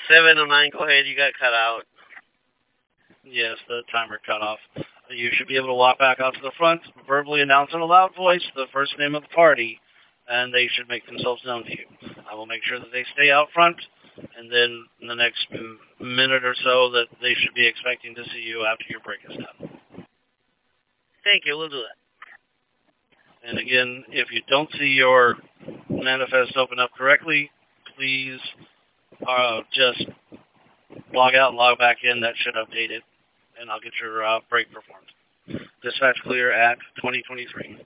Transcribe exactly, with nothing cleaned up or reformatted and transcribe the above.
seven oh nine, go ahead. You got cut out. Yes, the timer cut off. You should be able to walk back out to the front, verbally announce in a loud voice the first name of the party, and they should make themselves known to you. I will make sure that they stay out front, and then in the next minute or so that they should be expecting to see you after your break is done. Thank you. We'll do that. And again, if you don't see your manifest open up correctly, please uh, just log out and log back in. That should update it, and I'll get your uh, break performed. Dispatch clear at twenty twenty-three.